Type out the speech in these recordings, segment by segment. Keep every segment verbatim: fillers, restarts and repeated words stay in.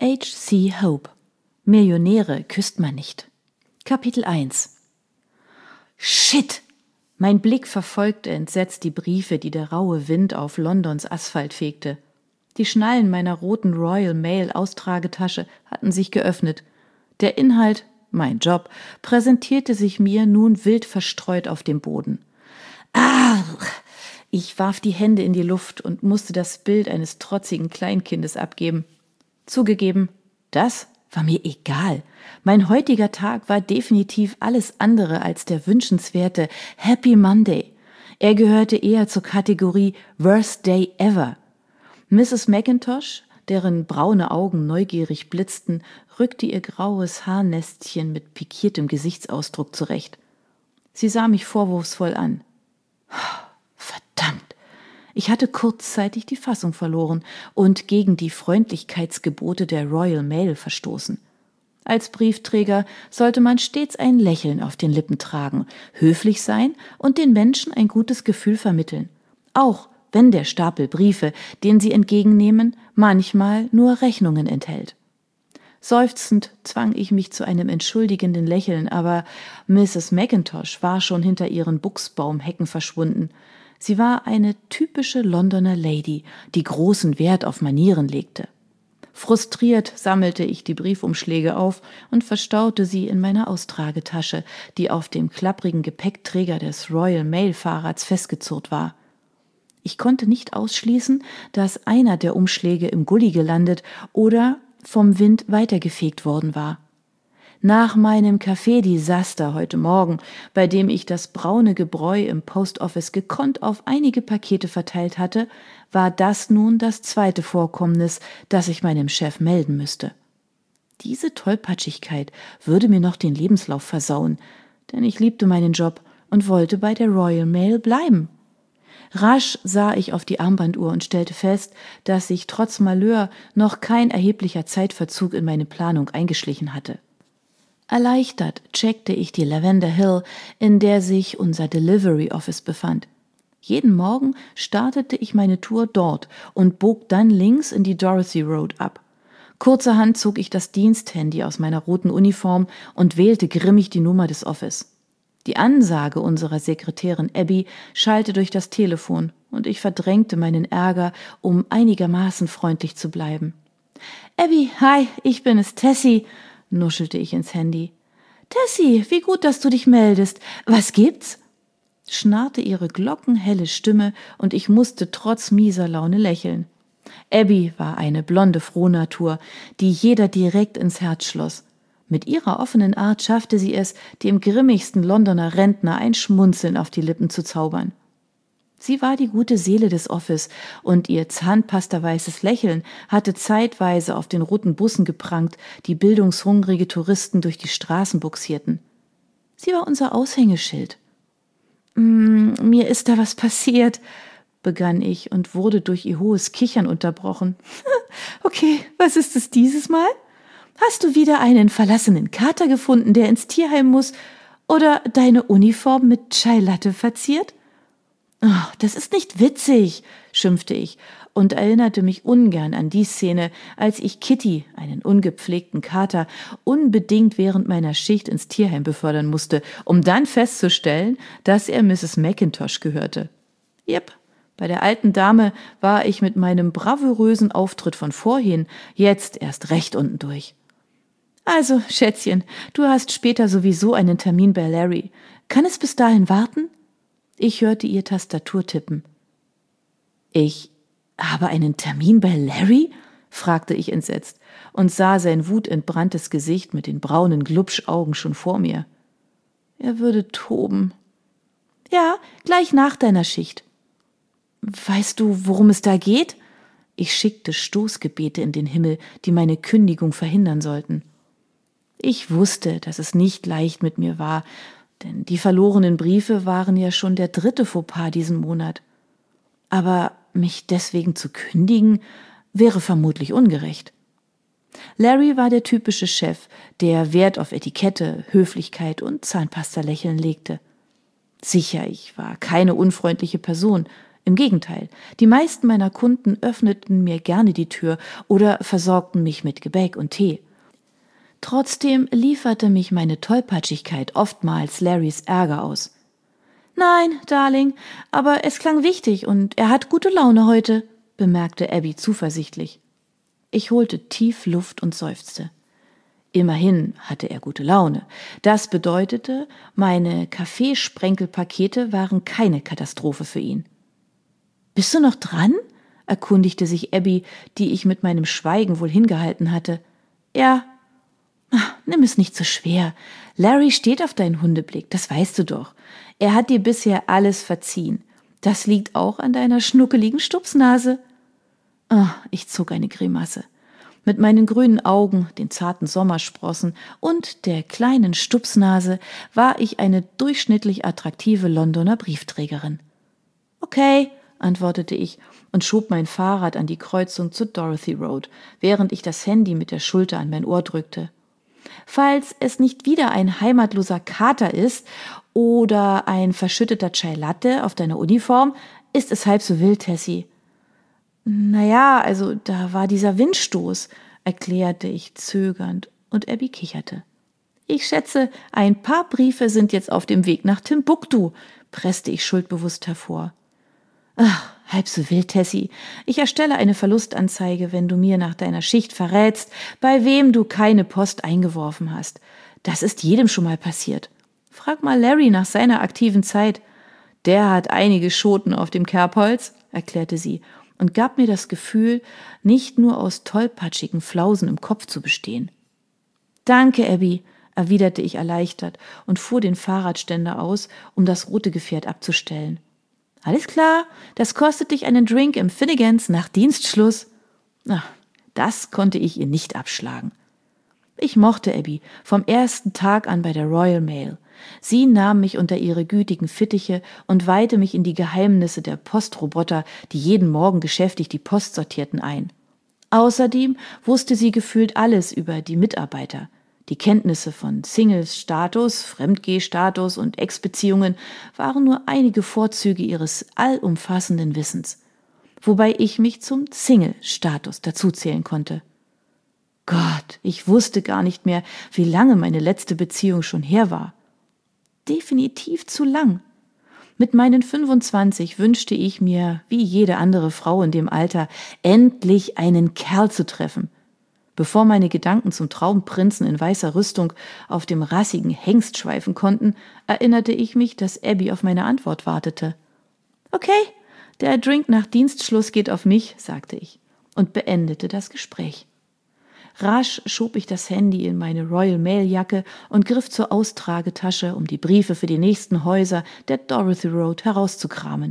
H C Hope. Millionäre küsst man nicht. Kapitel eins. Shit! Mein Blick verfolgte entsetzt die Briefe, die der raue Wind auf Londons Asphalt fegte. Die Schnallen meiner roten Royal Mail Austragetasche hatten sich geöffnet. Der Inhalt, mein Job, präsentierte sich mir nun wild verstreut auf dem Boden. Ah! Ich warf die Hände in die Luft und musste das Bild eines trotzigen Kleinkindes abgeben. Zugegeben, das war mir egal. Mein heutiger Tag war definitiv alles andere als der wünschenswerte Happy Monday. Er gehörte eher zur Kategorie Worst Day Ever. Misses McIntosh, deren braune Augen neugierig blitzten, rückte ihr graues Haarnestchen mit pikiertem Gesichtsausdruck zurecht. Sie sah mich vorwurfsvoll an. Verdammt! Ich hatte kurzzeitig die Fassung verloren und gegen die Freundlichkeitsgebote der Royal Mail verstoßen. Als Briefträger sollte man stets ein Lächeln auf den Lippen tragen, höflich sein und den Menschen ein gutes Gefühl vermitteln. Auch wenn der Stapel Briefe, den sie entgegennehmen, manchmal nur Rechnungen enthält. Seufzend zwang ich mich zu einem entschuldigenden Lächeln, aber Misses McIntosh war schon hinter ihren Buchsbaumhecken verschwunden. Sie war eine typische Londoner Lady, die großen Wert auf Manieren legte. Frustriert sammelte ich die Briefumschläge auf und verstaute sie in meiner Austragetasche, die auf dem klapprigen Gepäckträger des Royal Mail Fahrrads festgezurrt war. Ich konnte nicht ausschließen, dass einer der Umschläge im Gully gelandet oder vom Wind weitergefegt worden war. Nach meinem Kaffeedesaster heute Morgen, bei dem ich das braune Gebräu im Post Office gekonnt auf einige Pakete verteilt hatte, war das nun das zweite Vorkommnis, das ich meinem Chef melden müsste. Diese Tollpatschigkeit würde mir noch den Lebenslauf versauen, denn ich liebte meinen Job und wollte bei der Royal Mail bleiben. Rasch sah ich auf die Armbanduhr und stellte fest, dass sich trotz Malheur noch kein erheblicher Zeitverzug in meine Planung eingeschlichen hatte. Erleichtert checkte ich die Lavender Hill, in der sich unser Delivery Office befand. Jeden Morgen startete ich meine Tour dort und bog dann links in die Dorothy Road ab. Kurzerhand zog ich das Diensthandy aus meiner roten Uniform und wählte grimmig die Nummer des Office. Die Ansage unserer Sekretärin Abby schallte durch das Telefon und ich verdrängte meinen Ärger, um einigermaßen freundlich zu bleiben. »Abby, hi, ich bin es, Tessie«, nuschelte ich ins Handy. »Tessie, wie gut, dass du dich meldest. Was gibt's?« schnarrte ihre glockenhelle Stimme und ich musste trotz mieser Laune lächeln. Abby war eine blonde Frohnatur, die jeder direkt ins Herz schloss. Mit ihrer offenen Art schaffte sie es, dem grimmigsten Londoner Rentner ein Schmunzeln auf die Lippen zu zaubern. Sie war die gute Seele des Office und ihr zahnpastaweißes Lächeln hatte zeitweise auf den roten Bussen geprangt, die bildungshungrige Touristen durch die Straßen buxierten. Sie war unser Aushängeschild. Mm, »Mir ist da was passiert«, begann ich und wurde durch ihr hohes Kichern unterbrochen. »Okay, was ist es dieses Mal? Hast du wieder einen verlassenen Kater gefunden, der ins Tierheim muss, oder deine Uniform mit Chai Latte verziert?« »Oh, das ist nicht witzig«, schimpfte ich und erinnerte mich ungern an die Szene, als ich Kitty, einen ungepflegten Kater, unbedingt während meiner Schicht ins Tierheim befördern musste, um dann festzustellen, dass er Misses McIntosh gehörte. Jep, bei der alten Dame war ich mit meinem bravourösen Auftritt von vorhin jetzt erst recht unten durch. »Also, Schätzchen, du hast später sowieso einen Termin bei Larry. Kann es bis dahin warten?« Ich hörte ihr Tastatur tippen. »Ich habe einen Termin bei Larry?« fragte ich entsetzt und sah sein wutentbranntes Gesicht mit den braunen Glubschaugen schon vor mir. Er würde toben. »Ja, gleich nach deiner Schicht.« »Weißt du, worum es da geht?« Ich schickte Stoßgebete in den Himmel, die meine Kündigung verhindern sollten. Ich wusste, dass es nicht leicht mit mir war, denn die verlorenen Briefe waren ja schon der dritte Fauxpas diesen Monat. Aber mich deswegen zu kündigen, wäre vermutlich ungerecht. Larry war der typische Chef, der Wert auf Etikette, Höflichkeit und Zahnpasta-Lächeln legte. Sicher, ich war keine unfreundliche Person, Im Gegenteil, die meisten meiner Kunden öffneten mir gerne die Tür oder versorgten mich mit Gebäck und Tee. Trotzdem lieferte mich meine Tollpatschigkeit oftmals Larrys Ärger aus. »Nein, Darling, aber es klang wichtig und er hat gute Laune heute«, bemerkte Abby zuversichtlich. Ich holte tief Luft und seufzte. Immerhin hatte er gute Laune. Das bedeutete, meine Kaffeesprenkelpakete waren keine Katastrophe für ihn. »Bist du noch dran?« erkundigte sich Abby, die ich mit meinem Schweigen wohl hingehalten hatte. »Ja.« Ach, nimm es nicht so schwer. Larry steht auf deinen Hundeblick, das weißt du doch. Er hat dir bisher alles verziehen. Das liegt auch an deiner schnuckeligen Stupsnase. Ah, ich zog eine Grimasse. Mit meinen grünen Augen, den zarten Sommersprossen und der kleinen Stupsnase war ich eine durchschnittlich attraktive Londoner Briefträgerin. Okay, antwortete ich und schob mein Fahrrad an die Kreuzung zur Dorothy Road, während ich das Handy mit der Schulter an mein Ohr drückte. Falls es nicht wieder ein heimatloser Kater ist oder ein verschütteter Chai Latte auf deiner Uniform, ist es halb so wild, Tessie. Naja, also da war dieser Windstoß, erklärte ich zögernd, und Abby kicherte. Ich schätze, ein paar Briefe sind jetzt auf dem Weg nach Timbuktu, presste ich schuldbewusst hervor. Ach, halb so wild, Tessie. Ich erstelle eine Verlustanzeige, wenn du mir nach deiner Schicht verrätst, bei wem du keine Post eingeworfen hast. Das ist jedem schon mal passiert. Frag mal Larry nach seiner aktiven Zeit. Der hat einige Schoten auf dem Kerbholz, erklärte sie und gab mir das Gefühl, nicht nur aus tollpatschigen Flausen im Kopf zu bestehen. Danke, Abby, erwiderte ich erleichtert und fuhr den Fahrradständer aus, um das rote Gefährt abzustellen. Alles klar, das kostet dich einen Drink im Finnegans nach Dienstschluss. Ach, das konnte ich ihr nicht abschlagen. Ich mochte Abby vom ersten Tag an bei der Royal Mail. Sie nahm mich unter ihre gütigen Fittiche und weihte mich in die Geheimnisse der Postroboter, die jeden Morgen geschäftig die Post sortierten, ein. Außerdem wusste sie gefühlt alles über die Mitarbeiter. Die Kenntnisse von Singles-Status, Fremdgeh-Status und Ex-Beziehungen waren nur einige Vorzüge ihres allumfassenden Wissens, wobei ich mich zum Single-Status dazuzählen konnte. Gott, ich wusste gar nicht mehr, wie lange meine letzte Beziehung schon her war. Definitiv zu lang. Mit meinen fünfundzwanzig wünschte ich mir, wie jede andere Frau in dem Alter, endlich einen Kerl zu treffen. Bevor meine Gedanken zum Traumprinzen in weißer Rüstung auf dem rassigen Hengst schweifen konnten, erinnerte ich mich, dass Abby auf meine Antwort wartete. Okay, der Drink nach Dienstschluss geht auf mich, sagte ich und beendete das Gespräch. Rasch schob ich das Handy in meine Royal Mail Jacke und griff zur Austragetasche, um die Briefe für die nächsten Häuser der Dorothy Road herauszukramen.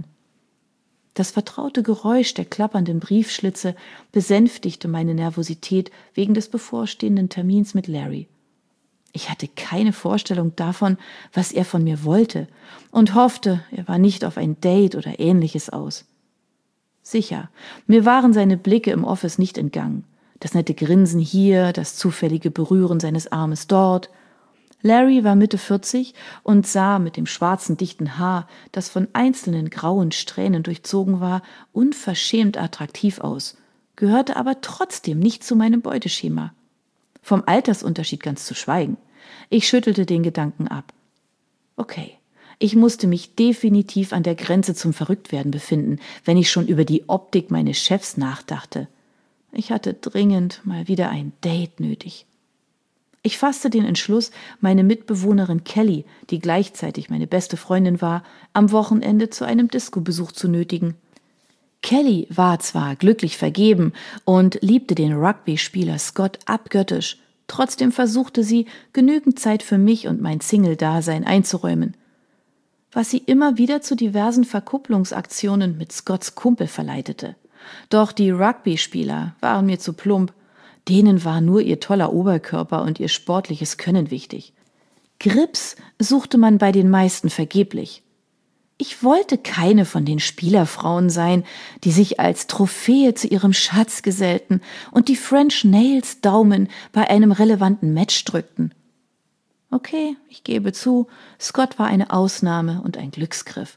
Das vertraute Geräusch der klappernden Briefschlitze besänftigte meine Nervosität wegen des bevorstehenden Termins mit Larry. Ich hatte keine Vorstellung davon, was er von mir wollte, und hoffte, er war nicht auf ein Date oder Ähnliches aus. Sicher, mir waren seine Blicke im Office nicht entgangen. Das nette Grinsen hier, das zufällige Berühren seines Armes dort. Larry war Mitte vierzig und sah mit dem schwarzen, dichten Haar, das von einzelnen grauen Strähnen durchzogen war, unverschämt attraktiv aus, gehörte aber trotzdem nicht zu meinem Beuteschema. Vom Altersunterschied ganz zu schweigen. Ich schüttelte den Gedanken ab. Okay, ich musste mich definitiv an der Grenze zum Verrücktwerden befinden, wenn ich schon über die Optik meines Chefs nachdachte. Ich hatte dringend mal wieder ein Date nötig. Ich fasste den Entschluss, meine Mitbewohnerin Kelly, die gleichzeitig meine beste Freundin war, am Wochenende zu einem Disco-Besuch zu nötigen. Kelly war zwar glücklich vergeben und liebte den Rugby-Spieler Scott abgöttisch, trotzdem versuchte sie, genügend Zeit für mich und mein Single-Dasein einzuräumen, was sie immer wieder zu diversen Verkupplungsaktionen mit Scotts Kumpel verleitete. Doch die Rugby-Spieler waren mir zu plump. Denen war nur ihr toller Oberkörper und ihr sportliches Können wichtig. Grips suchte man bei den meisten vergeblich. Ich wollte keine von den Spielerfrauen sein, die sich als Trophäe zu ihrem Schatz gesellten und die French Nails Daumen bei einem relevanten Match drückten. Okay, ich gebe zu, Scott war eine Ausnahme und ein Glücksgriff.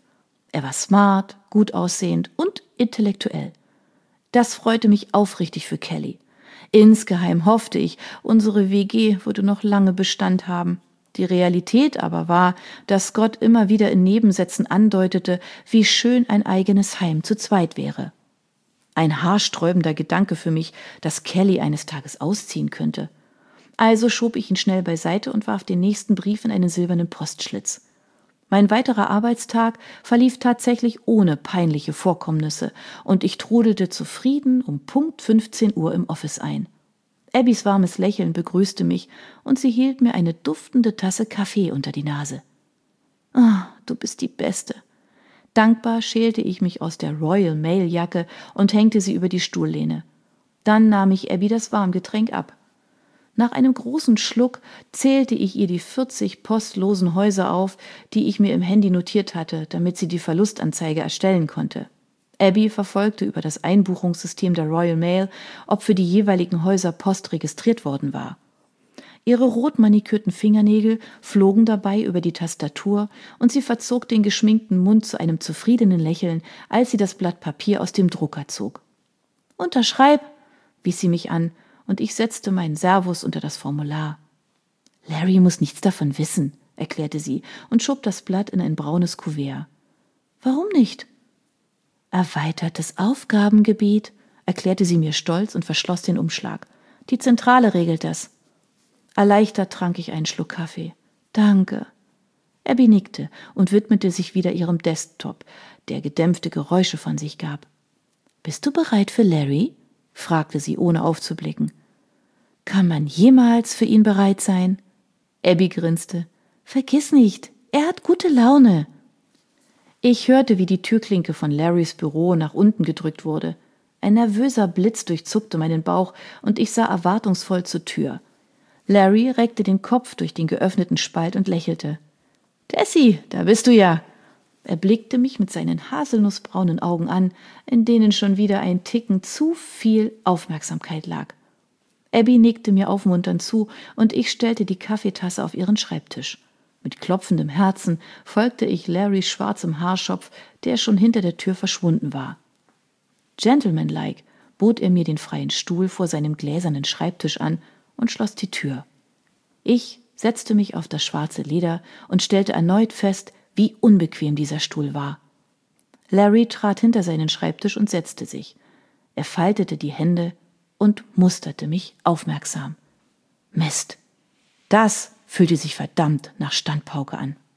Er war smart, gut aussehend und intellektuell. Das freute mich aufrichtig für Kelly. Insgeheim hoffte ich, unsere W G würde noch lange Bestand haben. Die Realität aber war, dass Gott immer wieder in Nebensätzen andeutete, wie schön ein eigenes Heim zu zweit wäre. Ein haarsträubender Gedanke für mich, dass Kelly eines Tages ausziehen könnte. Also schob ich ihn schnell beiseite und warf den nächsten Brief in einen silbernen Postschlitz. Mein weiterer Arbeitstag verlief tatsächlich ohne peinliche Vorkommnisse und ich trudelte zufrieden um Punkt fünfzehn Uhr im Office ein. Abbys warmes Lächeln begrüßte mich und sie hielt mir eine duftende Tasse Kaffee unter die Nase. »Ah, du bist die Beste.« Dankbar schälte ich mich aus der Royal Mail Jacke und hängte sie über die Stuhllehne. Dann nahm ich Abby das Warmgetränk ab. Nach einem großen Schluck zählte ich ihr die vierzig postlosen Häuser auf, die ich mir im Handy notiert hatte, damit sie die Verlustanzeige erstellen konnte. Abby verfolgte über das Einbuchungssystem der Royal Mail, ob für die jeweiligen Häuser Post registriert worden war. Ihre rot manikürten Fingernägel flogen dabei über die Tastatur und sie verzog den geschminkten Mund zu einem zufriedenen Lächeln, als sie das Blatt Papier aus dem Drucker zog. »Unterschreib«, wies sie mich an, und ich setzte meinen Servus unter das Formular. »Larry muss nichts davon wissen«, erklärte sie und schob das Blatt in ein braunes Kuvert. »Warum nicht?« »Erweitertes Aufgabengebiet«, erklärte sie mir stolz und verschloss den Umschlag. »Die Zentrale regelt das.« Erleichtert trank ich einen Schluck Kaffee. »Danke.« Abby nickte und widmete sich wieder ihrem Desktop, der gedämpfte Geräusche von sich gab. »Bist du bereit für Larry?« fragte sie, ohne aufzublicken. »Kann man jemals für ihn bereit sein?« Abby grinste. »Vergiss nicht, er hat gute Laune.« Ich hörte, wie die Türklinke von Larrys Büro nach unten gedrückt wurde. Ein nervöser Blitz durchzuckte meinen Bauch und ich sah erwartungsvoll zur Tür. Larry reckte den Kopf durch den geöffneten Spalt und lächelte. »Tessie, da bist du ja!« Er blickte mich mit seinen haselnussbraunen Augen an, in denen schon wieder ein Ticken zu viel Aufmerksamkeit lag. Abby nickte mir aufmunternd zu und ich stellte die Kaffeetasse auf ihren Schreibtisch. Mit klopfendem Herzen folgte ich Larrys schwarzem Haarschopf, der schon hinter der Tür verschwunden war. Gentlemanlike bot er mir den freien Stuhl vor seinem gläsernen Schreibtisch an und schloss die Tür. Ich setzte mich auf das schwarze Leder und stellte erneut fest, wie unbequem dieser Stuhl war. Larry trat hinter seinen Schreibtisch und setzte sich. Er faltete die Hände und musterte mich aufmerksam. Mist, das fühlte sich verdammt nach Standpauke an.